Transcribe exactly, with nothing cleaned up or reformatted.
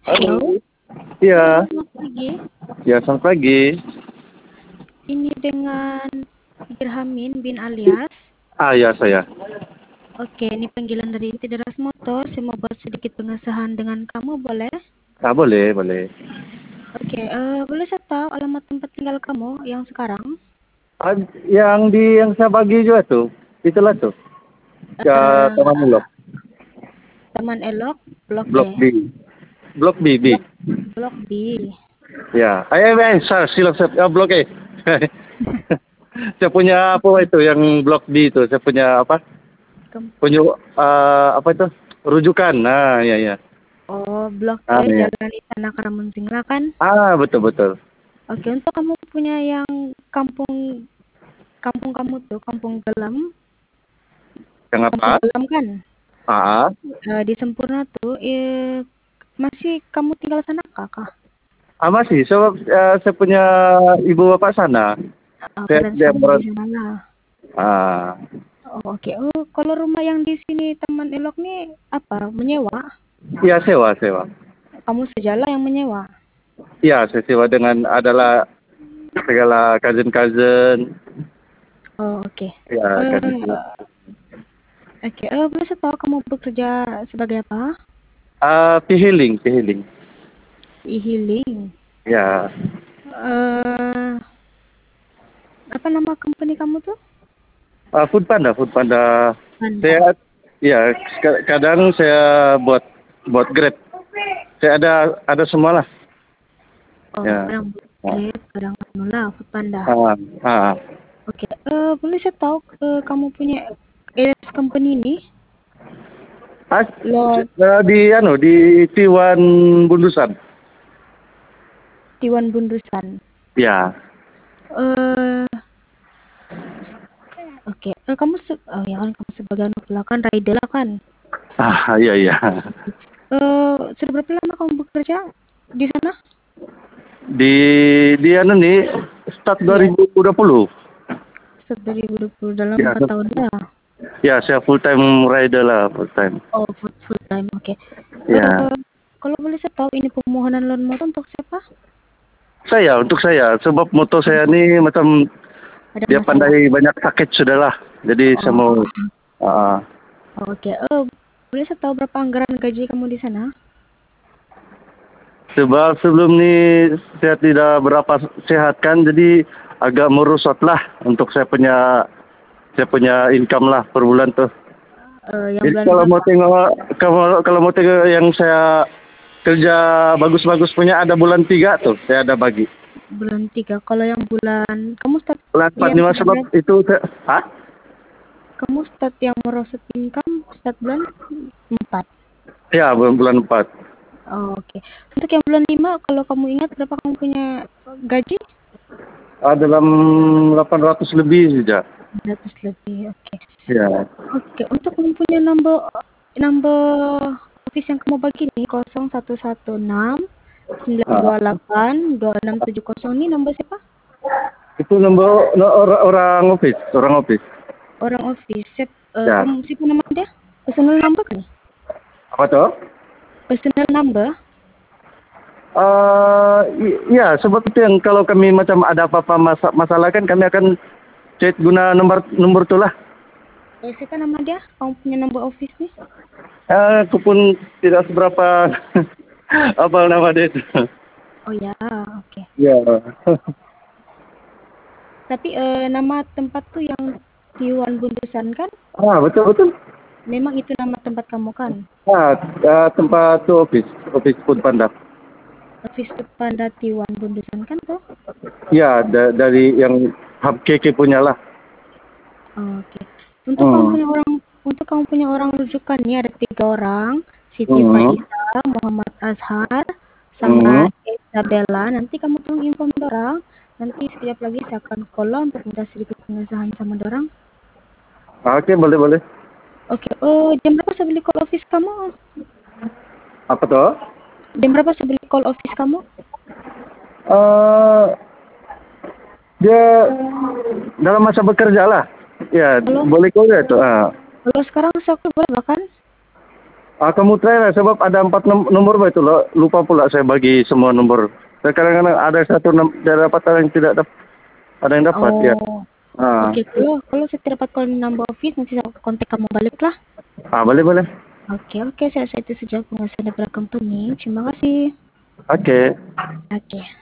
Halo, Halo, halo iya, selamat pagi. ya selamat pagi. Ini dengan Dirhamin bin Alias. Ah ya saya. Oke, ini panggilan dari Inti Deras Motor. Saya mau buat sedikit pengesahan dengan kamu, boleh? Ah boleh boleh. Oke, eh, boleh saya tahu alamat tempat tinggal kamu yang sekarang? Ah, yang di yang saya bagi juga tuh, itulah tuh. Ya Eh, Taman Ulok, Taman Elok, Blok Blok E, B, Blok B B. Blok Blok B. Ya, eh, eh saya silap saya ah, Blok E. Saya punya apa Oke, itu yang Blok D itu, saya punya apa? kem- Punya ah, apa itu? Rujukan. Nah, ya ya. oh, Blok Ah E, ya. Jalan Istana Karamuntingla kan? Ah betul betul. Oke, untuk kamu punya yang kampung kampung kamu tuh, Kampung Gelam, Yang Kampung apa? Gelam kan? Ah, Eh, di Sempurna tuh, eh, masih kamu tinggal sana kah? ah masih. So, eh, saya punya ibu bapak sana. Uh, Saya parents dia kamu di berat. sana lah. Ah. Oh, oke. Oh, kalau rumah yang di sini Taman Elok nih apa? Menyewa? Iya sewa sewa. Kamu sajalah yang menyewa. Iya saya sewa dengan adalah segala cousin-cousin. Oh, oke. Ya cousin. Eh, oke. Eh, boleh saya tahu kamu bekerja sebagai apa? Ah, pihiling, pihiling. E-healing. Ya. Eh, apa nama company kamu tuh? Ah, Food Panda, Food Panda. Panda. Saya ya ka- kadang saya buat buat Grab. Saya ada ada semua lah. Oh, Ya. kadang Grab, kadang anu lah, Food Panda. Ah, ah. Oke. Eh, boleh saya tahu eh, kamu punya address company ini? Ah, Lot eh, di anu di Tiwan Bundusan. Tiwan Bundusan. Ya. Eh, oke. Eh, kamu se oh ya kan kamu sebagai anak lah kan rider lah kan. Ah, iya iya. Eh, sudah berapa lama kamu bekerja di sana? Di di anu nih start Iya, dua ribu dua puluh. sejak dua ribu dua puluh dalam Ya, empat tahun lah. ya saya full time rider lah, full time. Oh, full, full time. Oke. Ya. Eh, kalau boleh saya tahu ini permohonan loan motor untuk siapa? Saya, untuk saya, sebab moto saya Untuk ini macam ada dia masalah. pandai banyak sakit sudah lah. Jadi saya Oh, mau, ah, oh, oke. Eh, boleh saya tahu berapa anggaran gaji kamu di sana? sebab sebelum ini saya tidak berapa sehat kan, jadi agak merusot lah untuk saya punya saya punya income lah per bulan tuh. Eh, yang Jadi bulan kalau mau berapa? tengok kalau kalau mau tengok yang saya kerja bagus-bagus punya ada bulan tiga tuh saya ada bagi. Bulan tiga. Kalau yang bulan kamu start Bulan empat yang lima sebab berapa? itu saya, ah? Kamu start yang merosot income start bulan empat. Ya bulan bulan empat. Oh, oke. Untuk yang bulan lima, kalau kamu ingat berapa kamu punya gaji? Ah, dalam delapan ratus lebih saja. Seratus lebih. Oke. Ya. Oke, untuk kamu punya number number office yang kamu bagi nih nol satu satu enam sembilan dua Ah, delapan dua enam tujuh nol ini number siapa? itu nomor no, orang, orang office, orang office. Orang office. Sip, eh, Ya. kamu siapa nama dia? Personal number kan? Apa tuh? Personal number? Eh, i- iya, sebab itu yang kalau kami macam ada apa-apa masa- masalah kan kami akan chat guna nomor nomor tu lah. Eh, siapa nama dia? Kamu punya number office nih? Eh, aku pun tidak seberapa apa nama dia itu. Oh ya, oke. Ya. Tapi eh, nama tempat tuh yang Tiwan Bundusan kan? Ah, betul betul. Memang itu nama tempat kamu kan? Ah, eh, tempat tu office, office pun pandap. Office Panda Tiwan Bundusan kan tuh? Ya, da- dari yang hub K K punya lah. Oke. Untuk kamu Hmm. punya orang untuk kamu punya orang rujukan nih ada tiga orang, Siti Hmm. Faiza, Muhammad Azhar, sama Hmm. Isabella. Nanti kamu tolong inform orang. Nanti sekejap lagi saya akan call lah untuk minta sedikit pengesahan sama orang. Oke, boleh boleh. Oke. Oh, jam berapa saya beli call office kamu? Apa tuh? Jam berapa saya beli call office kamu? Eh, dia dalam masa bekerja lah. Ya, Kalau boleh kau ya tuh. Ah. kalau sekarang saya boleh bahkan? Ah, kamu try lah sebab ada empat nom- nomor bah itu loh. Lupa pula saya bagi semua nomor. Kadang-kadang ada satu nom- dia dapat ada yang tidak dapat. Ada yang dapat ya. Oh, Ah, oke. Kalau kalau saya tidak dapat call number office, nanti saya kontak kamu balik lah. ah boleh boleh. Oke, oke. Saya, saya itu saja pengusaha daripada company. Terima kasih. Oke. Oke.